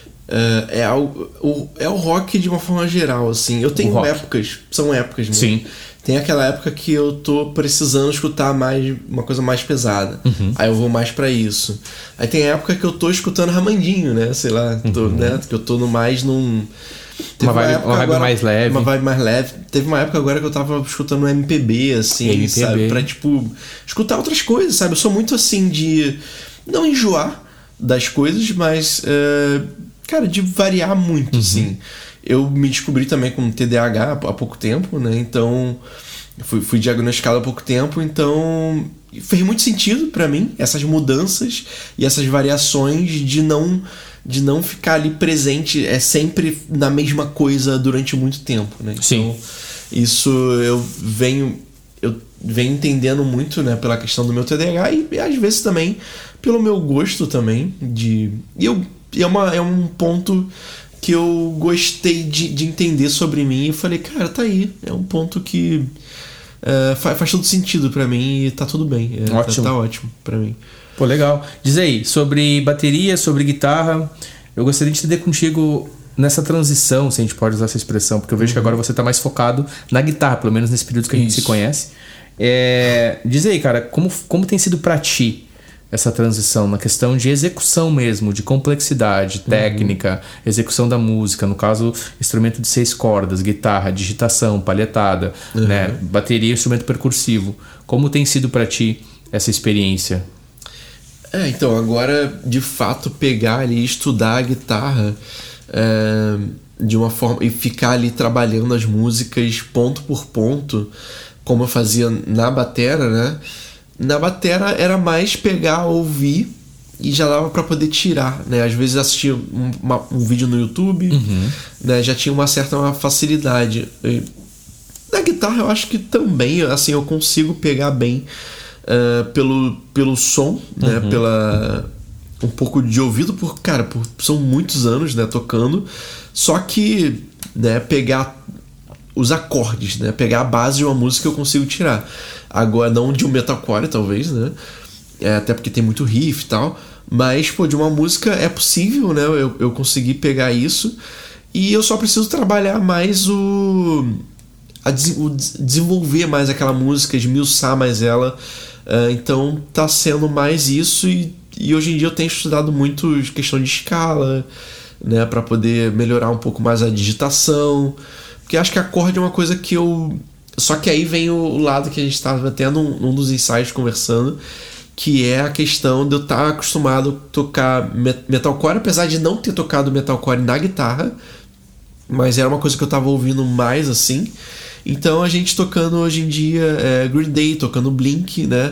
é, o, o, é o rock de uma forma geral, assim. Eu tenho épocas, são épocas mesmo. Sim. Tem aquela época que eu tô precisando escutar mais uma coisa mais pesada. Uhum. Aí eu vou mais pra isso. Aí tem época que eu tô escutando Ramandinho, né? Sei lá, tô, uhum. né? Que eu tô no mais num... Uma vibe, uma vibe agora, mais leve. Uma vibe mais leve. Teve uma época agora que eu tava escutando M P B, assim, M P B. sabe? Pra, tipo, escutar outras coisas, sabe? Eu sou muito, assim, de não enjoar das coisas, mas, uh, cara, de variar muito, uhum. assim. Eu me descobri também com T D A H há pouco tempo, né? Então, fui, fui diagnosticado há pouco tempo, então fez muito sentido pra mim essas mudanças e essas variações de não... de não ficar ali presente é sempre na mesma coisa durante muito tempo, né? Então, sim. Isso eu venho eu venho entendendo muito, né, pela questão do meu T D A H e, e às vezes também pelo meu gosto também de e eu é uma é um ponto que eu gostei de, de entender sobre mim e falei, cara, tá aí, é um ponto que uh, faz, faz todo sentido pra mim e tá tudo bem, é, ótimo. Tá, tá ótimo pra mim. Pô, legal. Diz aí, sobre bateria, sobre guitarra, eu gostaria de entender contigo nessa transição, se a gente pode usar essa expressão, porque eu vejo uhum. que agora você tá mais focado na guitarra, pelo menos nesse período que a gente Isso. se conhece. É, diz aí, cara, como, como tem sido pra ti essa transição, na questão de execução mesmo, de complexidade, técnica, uhum. execução da música, no caso, instrumento de seis cordas, guitarra, digitação, palhetada, uhum. né, bateria, instrumento percursivo. Como tem sido pra ti essa experiência? É, então, agora, de fato, pegar ali e estudar a guitarra é, de uma forma... E ficar ali trabalhando as músicas ponto por ponto, como eu fazia na batera, né? Na batera era mais pegar, ouvir e já dava pra poder tirar, né? Às vezes assistia um, uma, um vídeo no YouTube, uhum. né? Já tinha uma certa facilidade. E na guitarra eu acho que também, assim, eu consigo pegar bem... Uh, pelo, pelo som, né? Uhum. Pela um pouco de ouvido, por, cara, por, são muitos anos, né, tocando, só que, né, pegar os acordes, né, pegar a base de uma música eu consigo tirar. Agora, não de um metalcore, talvez, né, é, até porque tem muito riff e tal, mas, pô, de uma música é possível, né, eu, eu conseguir pegar isso, e eu só preciso trabalhar mais o... A des, o desenvolver mais aquela música, esmiuçar mais ela. Uh, então tá sendo mais isso e, e hoje em dia eu tenho estudado muito questão de escala, né, para poder melhorar um pouco mais a digitação, porque acho que acorde é uma coisa que eu... Só que aí vem o lado que a gente estava tendo num, num dos ensaios conversando, que é a questão de eu estar tá acostumado a tocar metalcore, apesar de não ter tocado metalcore na guitarra, mas era uma coisa que eu estava ouvindo mais assim. Então a gente tocando hoje em dia é, Green Day, tocando Blink, né?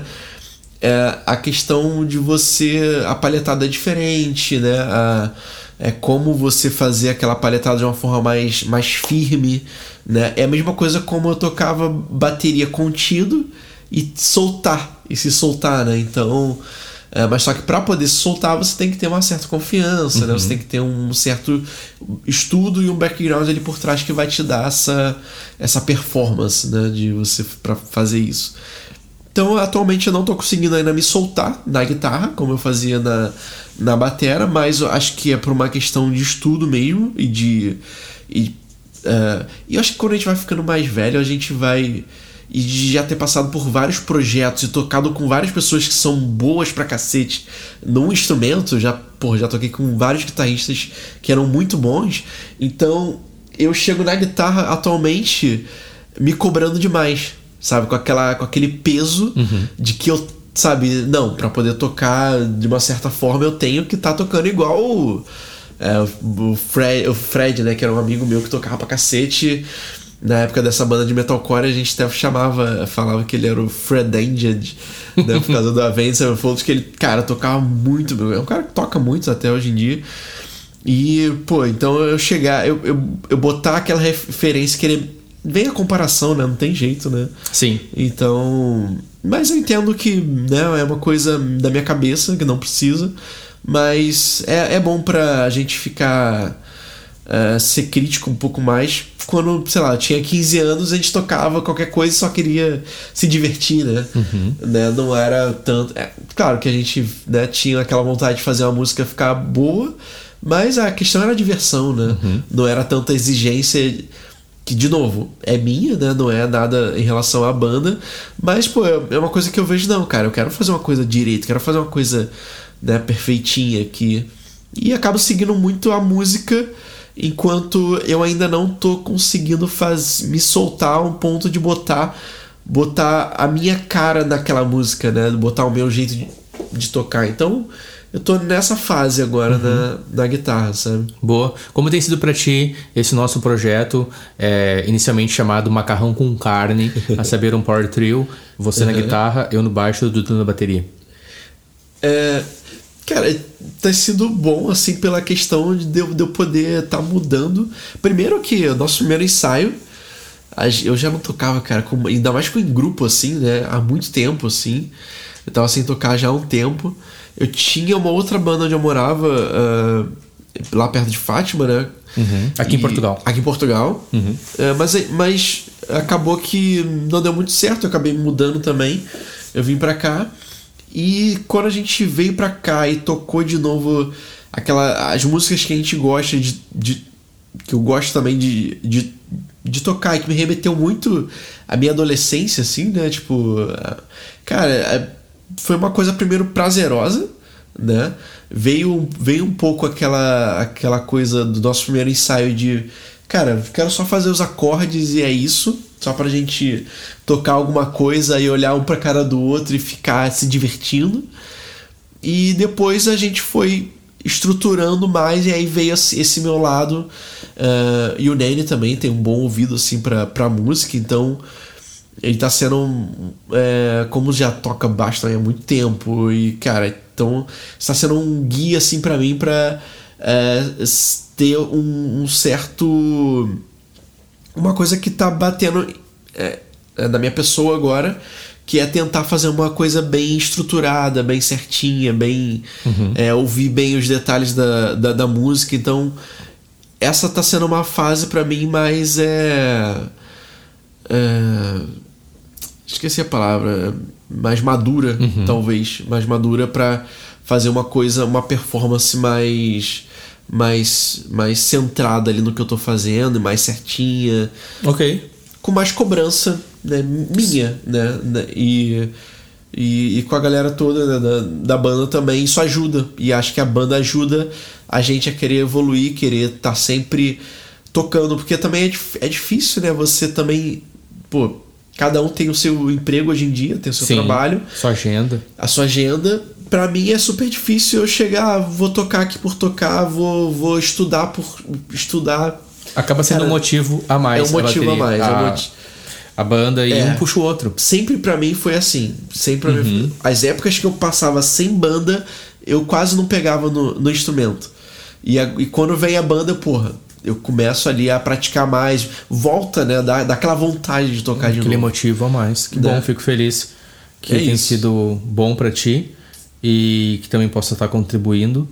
É, a questão de você... A palhetada é diferente, né? A, é como você fazer aquela palhetada de uma forma mais, mais firme, né? É a mesma coisa como eu tocava bateria contido e soltar, e se soltar, né? Então... É, mas só que para poder soltar você tem que ter uma certa confiança, uhum. né? Você tem que ter um certo estudo e um background ali por trás que vai te dar essa, essa performance, né? De você para fazer isso. Então atualmente eu não tô conseguindo ainda me soltar na guitarra como eu fazia na, na batera, mas eu acho que é por uma questão de estudo mesmo e de e, uh, e eu acho que quando a gente vai ficando mais velho a gente vai... E de já ter passado por vários projetos e tocado com várias pessoas que são boas pra cacete num instrumento, já, porra, já toquei com vários guitarristas que eram muito bons. Então eu chego na guitarra atualmente me cobrando demais, sabe? Com, aquela, com aquele peso uhum. de que eu, sabe, não, pra poder tocar de uma certa forma eu tenho que estar tá tocando igual o, é, o, Fred, o Fred, né? Que era um amigo meu que tocava pra cacete. Na época dessa banda de metalcore a gente até chamava, falava que ele era o Fred Anged, né, por causa do Avenged Sevenfold, que ele, cara, tocava muito, é um cara que toca muito até hoje em dia. E, pô, então eu chegar, eu, eu, eu botar aquela referência, que ele vem a comparação, né, não tem jeito, né? Sim. Então, mas eu entendo que, né, é uma coisa da minha cabeça, que não precisa, mas é, é bom pra gente ficar... Uh, ser crítico um pouco mais. Quando, sei lá, eu tinha quinze anos, a gente tocava qualquer coisa e só queria se divertir, né? Uhum. né? Não era tanto... É, claro que a gente, né, tinha aquela vontade de fazer uma música ficar boa, mas a questão era a diversão, né? Uhum. Não era tanta exigência que, de novo, é minha, né? Não é nada em relação à banda, mas, pô, é uma coisa que eu vejo, não, cara, eu quero fazer uma coisa direito, quero fazer uma coisa, né, perfeitinha aqui. E acabo seguindo muito a música enquanto eu ainda não tô conseguindo faz, me soltar a um ponto de botar, botar a minha cara naquela música, né? Botar o meu jeito de, de tocar. Então, eu tô nessa fase agora, uhum, na, na guitarra, sabe? Boa. Como tem sido pra ti esse nosso projeto, é, inicialmente chamado Macarrão com Carne, a saber, um power trio, você uhum. na guitarra, eu no baixo e o Dudu na bateria? É, cara, tá sido bom, assim, pela questão de eu, de eu poder estar tá mudando. Primeiro que o nosso primeiro ensaio, eu já não tocava, cara, com, ainda mais com em grupo, assim, né? Há muito tempo, assim. Eu tava sem tocar já há um tempo. Eu tinha uma outra banda onde eu morava, uh, lá perto de Fátima, né? Uhum. Aqui e, em Portugal. Aqui em Portugal. Uhum. Uh, mas, mas acabou que não deu muito certo, eu acabei mudando também. Eu vim pra cá. E quando a gente veio pra cá e tocou de novo aquela, as músicas que a gente gosta, de, de, que eu gosto também de, de, de tocar, e que me remeteu muito à minha adolescência, assim, né? Tipo, cara, foi uma coisa primeiro prazerosa, né? Veio, veio um pouco aquela, aquela coisa do nosso primeiro ensaio de, cara, quero só fazer os acordes e é isso, só pra gente tocar alguma coisa e olhar um pra cara do outro e ficar se divertindo. E depois a gente foi estruturando mais, e aí veio esse meu lado. Uh, e o Nene também tem um bom ouvido assim pra, pra música, então ele tá sendo um, é, como já toca baixo também há muito tempo, e cara, então está sendo um guia assim pra mim pra é, ter um, um certo, uma coisa que tá batendo é, é, na minha pessoa agora, que é tentar fazer uma coisa bem estruturada, bem certinha, bem uhum. é, ouvir bem os detalhes da, da, da música. Então essa tá sendo uma fase pra mim mais é, é esqueci a palavra, mais madura, uhum. talvez, mais madura pra fazer uma coisa, uma performance mais mais mais centrada ali no que eu tô fazendo, mais certinha, ok, com mais cobrança, né, minha, né, e, e, e com a galera toda, né, da, da banda também. Isso ajuda, e acho que a banda ajuda a gente a querer evoluir, querer estar tá sempre tocando, porque também é, é difícil, né, você também, pô, cada um tem o seu emprego hoje em dia, tem o seu Sim, trabalho, sua agenda, a sua agenda. Pra mim é super difícil eu chegar, vou tocar aqui por tocar, vou, vou estudar por estudar. Acaba sendo Cara, um motivo a mais. É um motivo a, a mais. A, é um motivo... a banda e é, um puxa o outro. Sempre pra mim foi assim. Sempre pra uhum. mim, as épocas que eu passava sem banda, eu quase não pegava no, no instrumento. E, a, e quando vem a banda, porra, eu começo ali a praticar mais. Volta, né? Dá, dá aquela vontade de tocar Aquele de novo. Aquele motivo a mais. Que né? bom, fico feliz que é tem isso. sido bom pra ti. E que também possa estar contribuindo.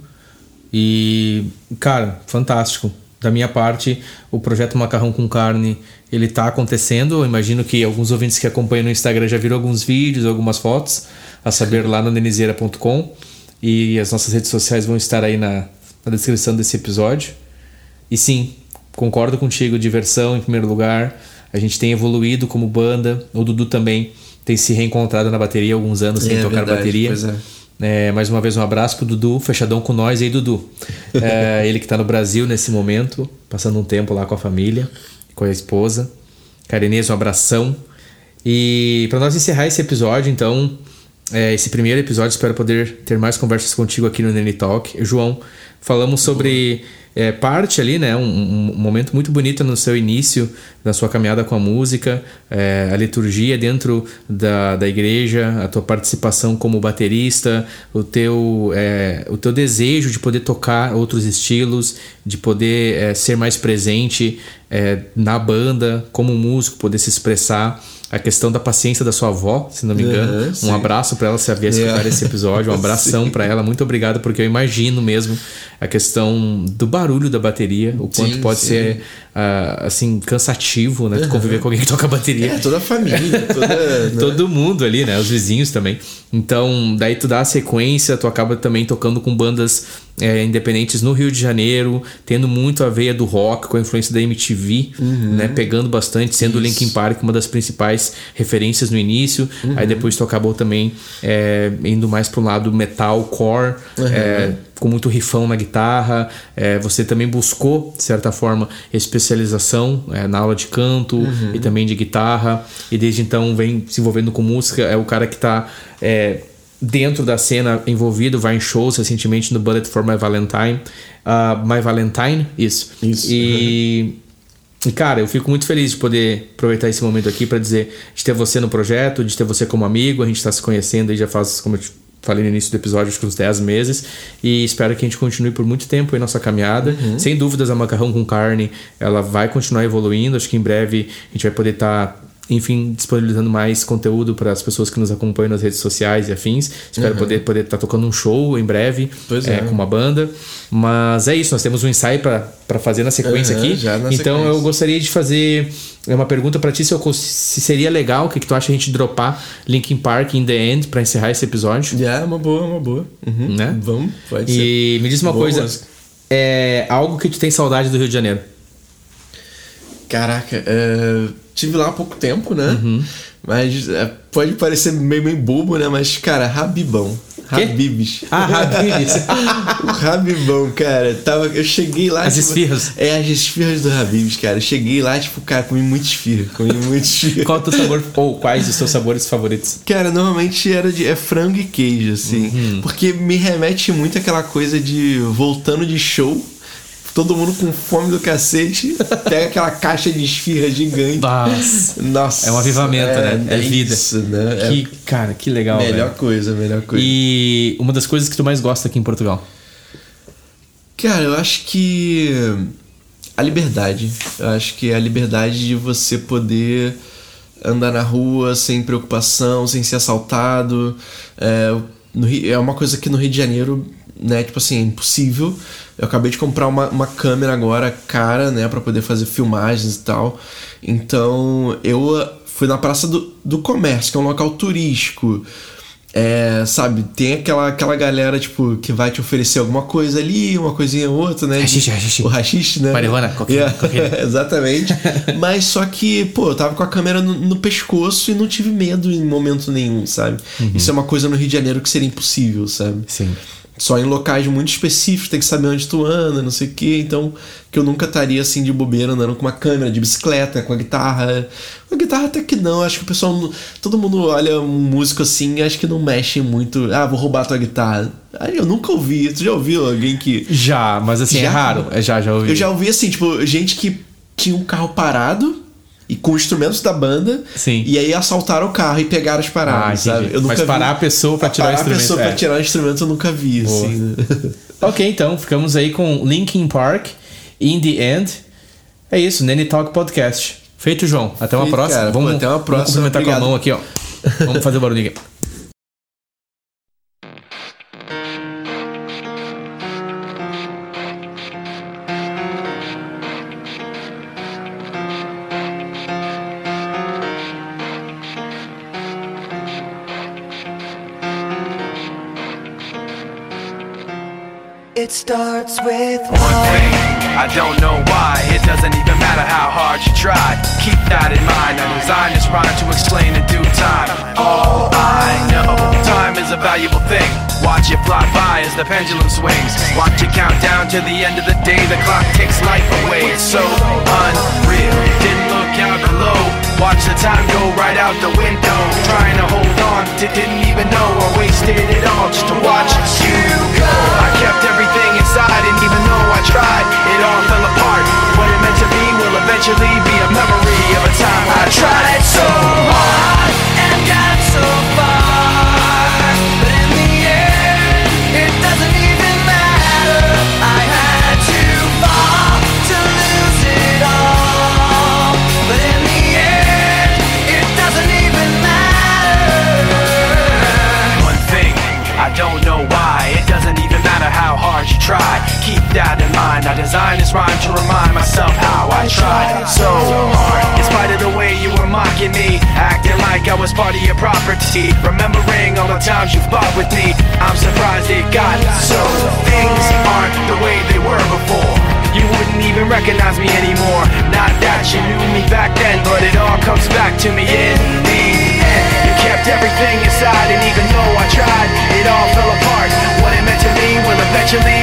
E, cara, fantástico. Da minha parte, o projeto Macarrão com Carne, ele tá acontecendo. Eu imagino que alguns ouvintes que acompanham no Instagram já viram alguns vídeos, algumas fotos, a saber lá no nenizeira ponto com. E as nossas redes sociais vão estar aí na, na descrição desse episódio. E sim, concordo contigo, diversão em primeiro lugar. A gente tem evoluído como banda. O Dudu também tem se reencontrado na bateria há alguns anos sem é, tocar verdade, bateria. Pois é. É, mais uma vez um abraço pro Dudu, fechadão com nós aí, Dudu. É, ele que tá no Brasil nesse momento, passando um tempo lá com a família, com a esposa. Cara, Inês, um abração. E para nós encerrar esse episódio, então, é, esse primeiro episódio, espero poder ter mais conversas contigo aqui no Nene Talk. João, falamos sobre é, parte ali, né, um, um momento muito bonito no seu início, na sua caminhada com a música, é, a liturgia dentro da, da igreja, a tua participação como baterista, o teu, é, o teu desejo de poder tocar outros estilos, de poder é, ser mais presente é, na banda, como músico, poder se expressar. A questão da paciência da sua avó, se não me engano. Uhum, um abraço para ela se havia escutar yeah. esse episódio. Um abração para ela. Muito obrigado, porque eu imagino mesmo a questão do barulho da bateria, o quanto sim, pode sim. ser uh, assim, cansativo, né? Uhum. Tu conviver com alguém que toca bateria. É, toda a família, toda, né? Todo mundo ali, né? Os vizinhos também. Então, daí tu dá a sequência, tu acaba também tocando com bandas é, independentes no Rio de Janeiro, tendo muito a veia do rock, com a influência da M T V, uhum. né? Pegando bastante, sendo o Linkin Park uma das principais referências no início. Uhum. Aí depois tu acabou também é, indo mais pro lado metalcore, uhum. é, com muito rifão na guitarra. É, você também buscou, de certa forma, especialização é, na aula de canto uhum. e também de guitarra. E desde então vem se envolvendo com música. É o cara que está é, dentro da cena envolvido, vai em shows recentemente no Bullet for My Valentine. Uh, My Valentine, isso. Isso. E... E, cara, eu fico muito feliz de poder aproveitar esse momento aqui para dizer de ter você no projeto, de ter você como amigo. A gente está se conhecendo aí já faz, como eu falei no início do episódio, acho que uns dez meses. E espero que a gente continue por muito tempo em nossa caminhada. Uhum. Sem dúvidas, a Macarrão com Carne, ela vai continuar evoluindo. Acho que em breve a gente vai poder estar... Tá, enfim, disponibilizando mais conteúdo para as pessoas que nos acompanham nas redes sociais e afins. Espero uhum. poder poder estar tá tocando um show em breve é, é. com uma banda. Mas é isso, nós temos um ensaio para fazer na sequência uhum, aqui. Já na então sequência. Eu gostaria de fazer uma pergunta para ti, se, eu, se seria legal, o que, que tu acha a gente dropar Linkin Park in the End para encerrar esse episódio? Já, yeah, uma boa, uma boa. Uhum. Né? Vamos, pode e ser. E me diz uma boa coisa, música. É algo que tu tem saudade do Rio de Janeiro? Caraca, é... tive lá há pouco tempo, né? Uhum. Mas é, pode parecer meio, meio bobo, né? Mas, cara, Rabibão. Habib's. Ah, Habib's. O Rabibão, cara. Tava, eu cheguei lá... As tipo, esfirras. É, as esfirras do Habib's, cara. Eu cheguei lá, tipo, cara, comi muito esfirra. Comi muito esfirra. Qual é o teu sabor, ou quais os teus sabores favoritos? Cara, normalmente era de, é frango e queijo, assim. Uhum. Porque me remete muito àquela coisa de voltando de show... Todo mundo com fome do cacete, pega aquela caixa de esfirra gigante. Nossa. Nossa. É um avivamento, é, né? É, é vida. Isso, né? Que, é... Cara, que legal. Melhor velho. coisa, melhor coisa. E uma das coisas que tu mais gosta aqui em Portugal? Cara, eu acho que a liberdade. Eu acho que é a liberdade de você poder andar na rua sem preocupação, sem ser assaltado. É, no Rio, é uma coisa que no Rio de Janeiro, né, tipo assim, é impossível. Eu acabei de comprar uma, uma câmera agora cara, né, pra poder fazer filmagens e tal. Então eu fui na Praça do, do Comércio, que é um local turístico. É, sabe, tem aquela, aquela galera, tipo, que vai te oferecer alguma coisa ali, uma coisinha ou outra, né? Haxixe, haxixe. O haxixe, né? Marihuana, cocaína. Yeah. Exatamente. Mas só que, pô, eu tava com a câmera no, no pescoço e não tive medo em momento nenhum, sabe? Uhum. Isso é uma coisa no Rio de Janeiro que seria impossível, sabe? Sim. Só em locais muito específicos, tem que saber onde tu anda, não sei o que. Então, que eu nunca estaria assim de bobeira andando com uma câmera, de bicicleta, com a guitarra. Com a guitarra até que não, acho que o pessoal, todo mundo olha um músico assim e acho que não mexe muito. Ah, vou roubar a tua guitarra. Aí eu nunca ouvi. Tu já ouviu alguém que... Já, mas assim, já, é raro. É, já, já ouvi. Eu já ouvi assim, tipo, gente que tinha um carro parado e com instrumentos da banda. Sim. E aí assaltaram o carro e pegaram as paradas, ah, sabe? Eu nunca Mas parar vi... a pessoa pra tirar parar o instrumento. a pessoa é. pra tirar o instrumento eu nunca vi, Boa. assim. Né? Ok, então, ficamos aí com Linkin Park, In The End. É isso, Nene Talk Podcast. Feito, João. Até uma Feito, próxima. Cara, vamos, pô, até uma próxima. Vamos cumprimentar Obrigado. com a mão aqui, ó. Vamos fazer o barulhinho aqui. It starts with one thing, I don't know why. It doesn't even matter how hard you try. Keep that in mind, I designed this rhyme to explain in due time. All I know, time is a valuable thing. Watch it fly by as the pendulum swings. Watch it count down to the end of the day. The clock takes life away, it's so unreal. Didn't look out below, watch the time go right out the window. Trying to hold on to didn't even know I wasted it all just to watch you go. I kept everything inside and even though I tried, it all fell apart. What it meant to be will eventually be a memory of a time I tried so hard and got so far. But in the end, it doesn't even matter. I had to fall to lose it all. But in the end, it doesn't even matter. One thing, I don't know why. It doesn't even matter how hard you try. Keep that in mind. I designed this rhyme to remind myself how I tried so hard. In spite of the way you were mocking me, acting like I was part of your property, remembering all the times you fought with me, I'm surprised it got so. Things aren't the way they were before. You wouldn't even recognize me anymore. Not that you knew me back then, but it all comes back to me in the end. You kept everything inside, and even though I tried, it all fell apart. What it meant to me will eventually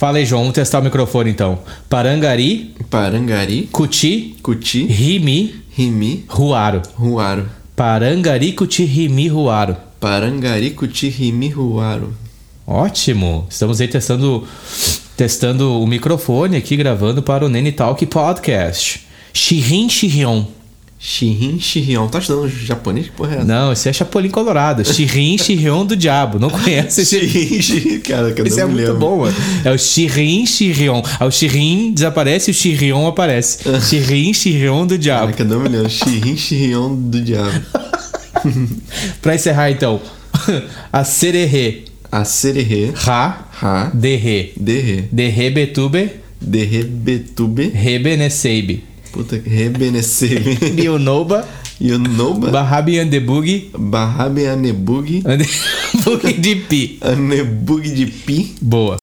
Fala aí, João. Vamos testar o microfone, então. Parangari, Parangari, Cuti, Cuti, Rimi, Rimi, Ruaro. Ruaro. Parangari, Cuti, Rimi, Ruaro. Parangari, Cuti, Rimi, Ruaro. Ótimo. Estamos aí testando, testando o microfone aqui, gravando para o Nene Talk Podcast. Shirin Shirion. Shirin Shirion. Tá estudando japonês? Que porra é essa? Não, esse é Chapolin Colorado. Shirin Shirion do Diabo. Não conhece esse? Shirin Shirion. Cara, Esse é muito bom, mano. É o Shirin Shirion. Aí o Shirin desaparece e o Shirion aparece. Shirin Shirion do Diabo. Caraca, não me lembro. Shirin Shirion do Diabo. Pra encerrar, então. A Sererê. A Sererê. Ra. Ra. Derre. Derre. Derre Betube. Derrebetube. Rebeneseibe. Puta, Rebenecebe. Bionoba. Yonoba. Barrabi Andebug. Barrabe Anebug. Andebug de Pi. Anebug de Pi. Boa.